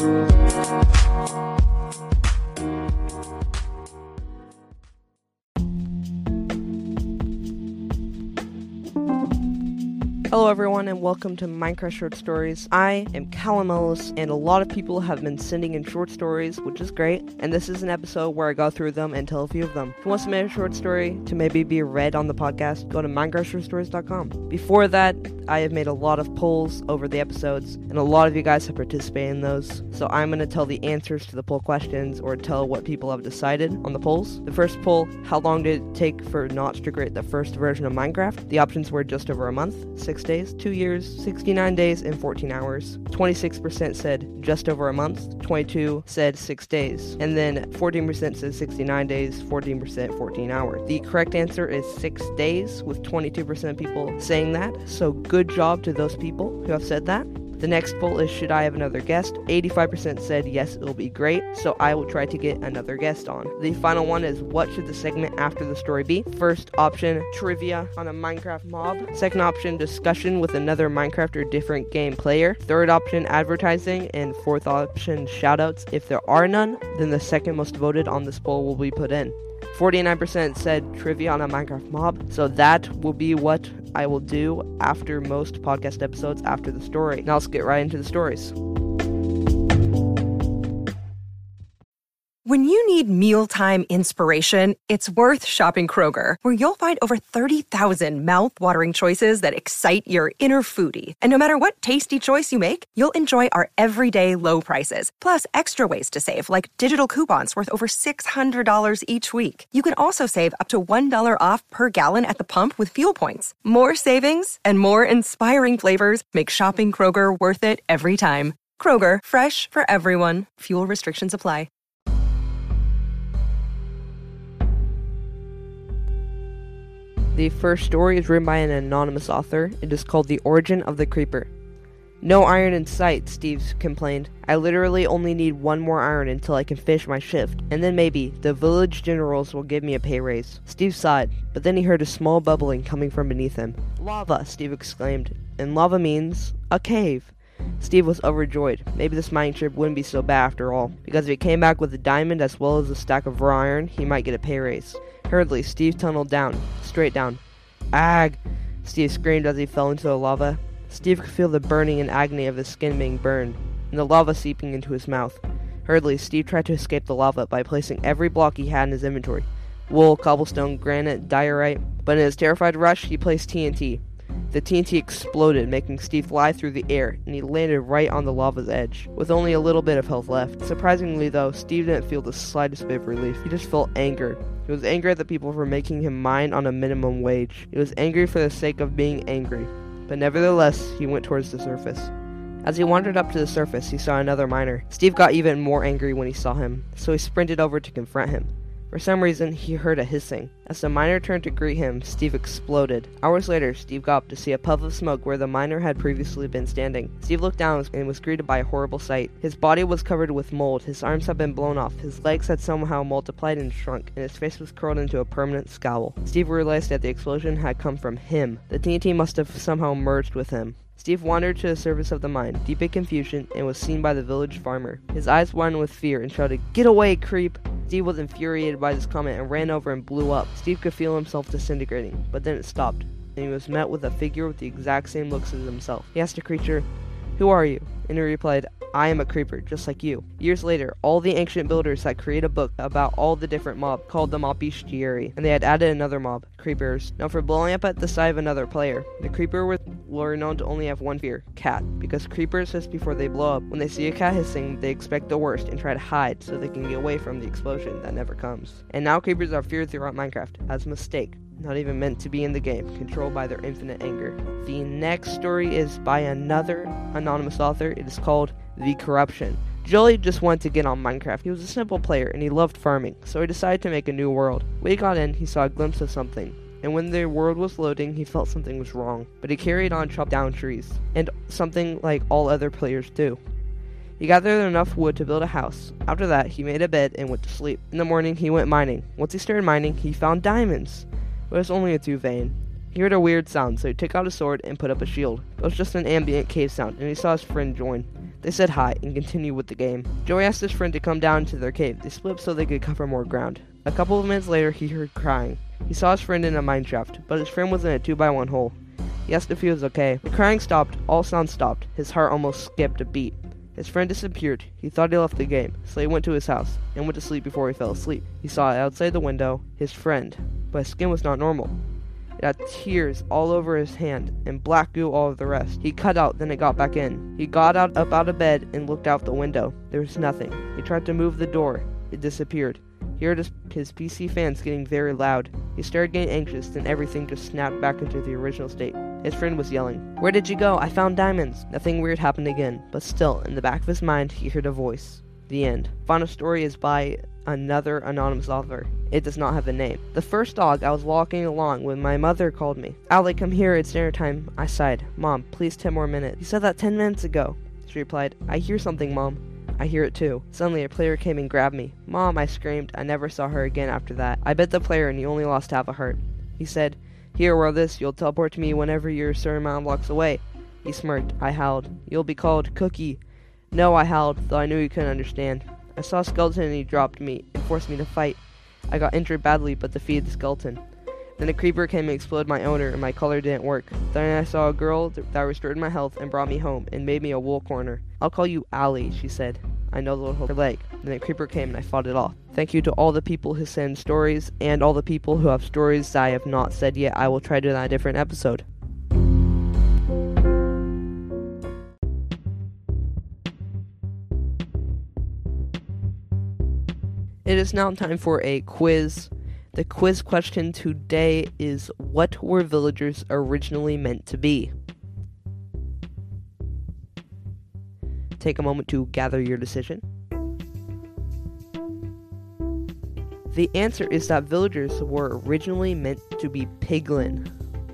Hello everyone and welcome to Minecraft Short Stories. I am Callum Ellis, and a lot of people have been sending in short stories, which is great, and this is an episode where I go through them and tell a few of them. If you want to submit a short story to maybe be read on the podcast, go to minecraftshortstories.com. Before that, I have made a lot of polls over the episodes, and a lot of you guys have participated in those, so I'm going to tell the answers to the poll questions or tell what people have decided on the polls. The first poll, how long did it take for Notch to create the first version of Minecraft? The options were just over a month, 6 days, 2 years, 69 days, and 14 hours. 26% said just over a month, 22 said 6 days, and then 14% said 69 days, 14% 14 hours. The correct answer is 6 days, with 22% of people saying that, so good job to those people who have said that. The next poll is, should I have another guest? 85% said yes, it'll be great, so I will try to get another guest on. The final one is, what should the segment after the story be? First option, trivia on a Minecraft mob. Second option, discussion with another Minecraft or different game player. Third option, advertising. And fourth option, shoutouts. If there are none, then the second most voted on this poll will be put in. 49% said trivia on a Minecraft mob, so that will be what I will do after most podcast episodes after the story. Now let's get right into the stories. When you need mealtime inspiration, it's worth shopping Kroger, where you'll find over 30,000 mouth-watering choices that excite your inner foodie. And no matter what tasty choice you make, you'll enjoy our everyday low prices, plus extra ways to save, like digital coupons worth over $600 each week. You can also save up to $1 off per gallon at the pump with fuel points. More savings and more inspiring flavors make shopping Kroger worth it every time. Kroger, fresh for everyone. Fuel restrictions apply. The first story is written by an anonymous author. It is called The Origin of the Creeper. No iron in sight, Steve complained. I literally only need one more iron until I can finish my shift, and then maybe the village generals will give me a pay raise. Steve sighed, but then he heard a small bubbling coming from beneath him. Lava, Steve exclaimed, and lava means a cave. Steve was overjoyed. Maybe this mining trip wouldn't be so bad after all, because if he came back with a diamond as well as a stack of raw iron, he might get a pay raise. Hurriedly, Steve tunneled down, straight down. Ag! Steve screamed as he fell into the lava. Steve could feel the burning and agony of his skin being burned, and the lava seeping into his mouth. Hurriedly, Steve tried to escape the lava by placing every block he had in his inventory. Wool, cobblestone, granite, diorite. But in his terrified rush, he placed TNT. The TNT exploded, making Steve fly through the air, and he landed right on the lava's edge, with only a little bit of health left. Surprisingly, though, Steve didn't feel the slightest bit of relief. He just felt anger. He was angry at the people for making him mine on a minimum wage. He was angry for the sake of being angry. But nevertheless, he went towards the surface. As he wandered up to the surface, he saw another miner. Steve got even more angry when he saw him, so he sprinted over to confront him. For some reason, he heard a hissing. As the miner turned to greet him, Steve exploded. Hours later, Steve got up to see a puff of smoke where the miner had previously been standing. Steve looked down and was greeted by a horrible sight. His body was covered with mold, his arms had been blown off, his legs had somehow multiplied and shrunk, and his face was curled into a permanent scowl. Steve realized that the explosion had come from him. The TNT must have somehow merged with him. Steve wandered to the surface of the mine, deep in confusion, and was seen by the village farmer. His eyes widened with fear and shouted, "Get away, creep!" Steve was infuriated by this comment and ran over and blew up. Steve could feel himself disintegrating, but then it stopped, and he was met with a figure with the exact same looks as himself. He asked the creature, "Who are you?" And he replied, "I am a creeper, just like you." Years later, all the ancient builders had created a book about all the different mobs, called the Mob Bestiary, and they had added another mob, creepers. Now for blowing up at the side of another player, the creeper were known to only have one fear, cat, because creepers hiss before they blow up. When they see a cat hissing, they expect the worst and try to hide so they can get away from the explosion that never comes. And now creepers are feared throughout Minecraft, as a mistake. Not even meant to be in the game, controlled by their infinite anger. The next story is by another anonymous author. It is called The Corruption. Jolie just wanted to get on Minecraft. He was a simple player and he loved farming, so he decided to make a new world. When he got in, he saw a glimpse of something, and when the world was loading, he felt something was wrong. But he carried on, chopped down trees, and something like all other players do. He gathered enough wood to build a house. After that, he made a bed and went to sleep. In the morning, he went mining. Once he started mining, he found diamonds. But it was only a 2 vein. He heard a weird sound, so he took out a sword and put up a shield. It was just an ambient cave sound, and he saw his friend join. They said hi and continued with the game. Joey asked his friend to come down to their cave. They split so they could cover more ground. A couple of minutes later, he heard crying. He saw his friend in a mine shaft, but his friend was in a 2x1 hole. He asked if he was okay. The crying stopped, all sound stopped. His heart almost skipped a beat. His friend disappeared. He thought he left the game, so he went to his house and went to sleep before he fell asleep. He saw outside the window his friend, but his skin was not normal. It had tears all over his hand and black goo all over the rest. He cut out, then it got back in. He got up out of bed and looked out the window. There was nothing. He tried to move the door. It disappeared. He heard his PC fans getting very loud. He started getting anxious, then everything just snapped back into the original state. His friend was yelling, "Where did you go? I found diamonds!" Nothing weird happened again, but still, in the back of his mind, he heard a voice. The end. Final story is by another anonymous author. It does not have a name. The first dog, I was walking along when my mother called me. "Allie, come here, it's dinner time." I sighed. "Mom, please 10 more minutes." "You said that 10 minutes ago." She replied, "I hear something, Mom." "I hear it too." Suddenly, a player came and grabbed me. "Mom," I screamed. I never saw her again after that. I bet the player and he only lost half a heart. He said, "Here, wear this. You'll teleport to me whenever you're a certain amount of blocks away." He smirked. I howled. "You'll be called Cookie." "No," I howled, though I knew he couldn't understand. I saw a skeleton and he dropped me and forced me to fight. I got injured badly but defeated the skeleton. Then a creeper came and exploded my owner and my color didn't work. Then I saw a girl that restored my health and brought me home and made me a wool corner. "I'll call you Allie," she said. I nuzzled her leg. Then a creeper came and I fought it off. Thank you to all the people who send stories and all the people who have stories that I have not said yet. I will try to do that in a different episode. It is now time for a quiz. The quiz question today is, what were villagers originally meant to be? Take a moment to gather your decision. The answer is that villagers were originally meant to be piglin.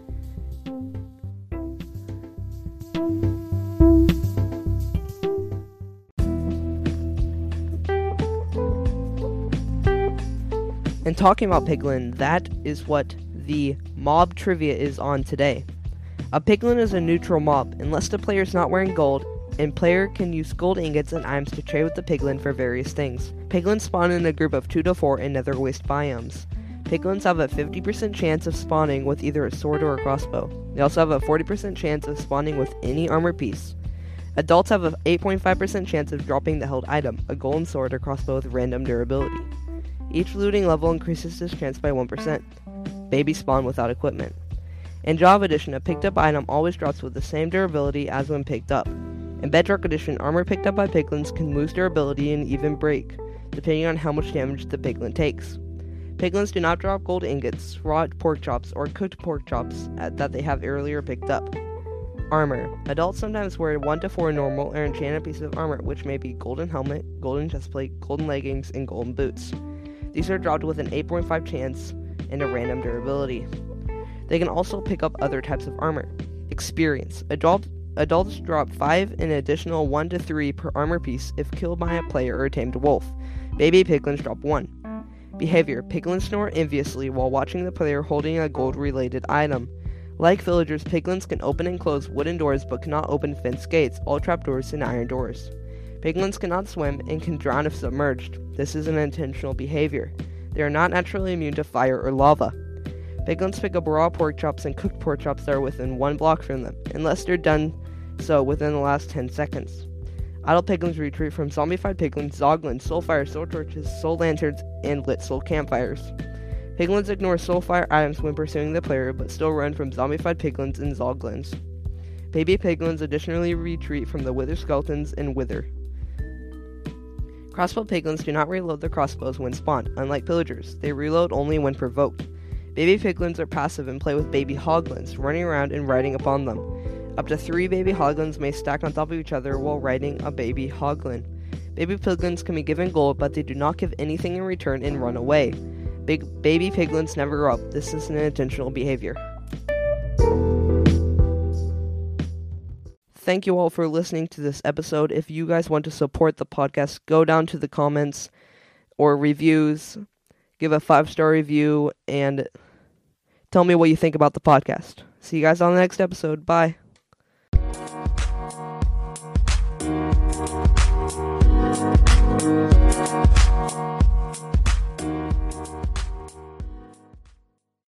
And talking about piglin, that is what the mob trivia is on today. A piglin is a neutral mob, unless the player is not wearing gold, and player can use gold ingots and items to trade with the piglin for various things. Piglins spawn in a group of 2 to 4 in nether waste biomes. Piglins have a 50% chance of spawning with either a sword or a crossbow. They also have a 40% chance of spawning with any armor piece. Adults have a 8.5% chance of dropping the held item, a golden sword or crossbow with random durability. Each looting level increases this chance by 1%. Babies spawn without equipment. In Java Edition, a picked up item always drops with the same durability as when picked up. In Bedrock Edition, armor picked up by piglins can lose durability and even break, depending on how much damage the piglin takes. Piglins do not drop gold ingots, raw pork chops, or cooked pork chops that they have earlier picked up. Armor. Adults sometimes wear 1 to 4 normal or enchanted pieces of armor, which may be golden helmet, golden chestplate, golden leggings, and golden boots. These are dropped with an 8.5 chance and a random durability. They can also pick up other types of armor. Experience. Adults drop 5 and an additional 1 to 3 per armor piece if killed by a player or a tamed wolf. Baby piglins drop 1. Behavior. Piglins snore enviously while watching the player holding a gold-related item. Like villagers, piglins can open and close wooden doors but cannot open fenced gates, all trapdoors, and iron doors. Piglins cannot swim and can drown if submerged. This is an intentional behavior. They are not naturally immune to fire or lava. Piglins pick up raw pork chops and cooked pork chops that are within 1 block from them, unless they're done so within the last 10 seconds. Idle piglins retreat from zombified piglins, zoglins, soulfire, soul torches, soul lanterns, and lit soul campfires. Piglins ignore soulfire items when pursuing the player, but still run from zombified piglins and zoglins. Baby piglins additionally retreat from the wither skeletons and wither. Crossbow piglins do not reload their crossbows when spawned, unlike pillagers. They reload only when provoked. Baby piglins are passive and play with baby hoglins, running around and riding upon them. Up to 3 baby hoglins may stack on top of each other while riding a baby hoglin. Baby piglins can be given gold, but they do not give anything in return and run away. Baby piglins never grow up. This is an intentional behavior. Thank you all for listening to this episode. If you guys want to support the podcast, go down to the comments or reviews, give a 5-star review, and tell me what you think about the podcast. See you guys on the next episode. Bye.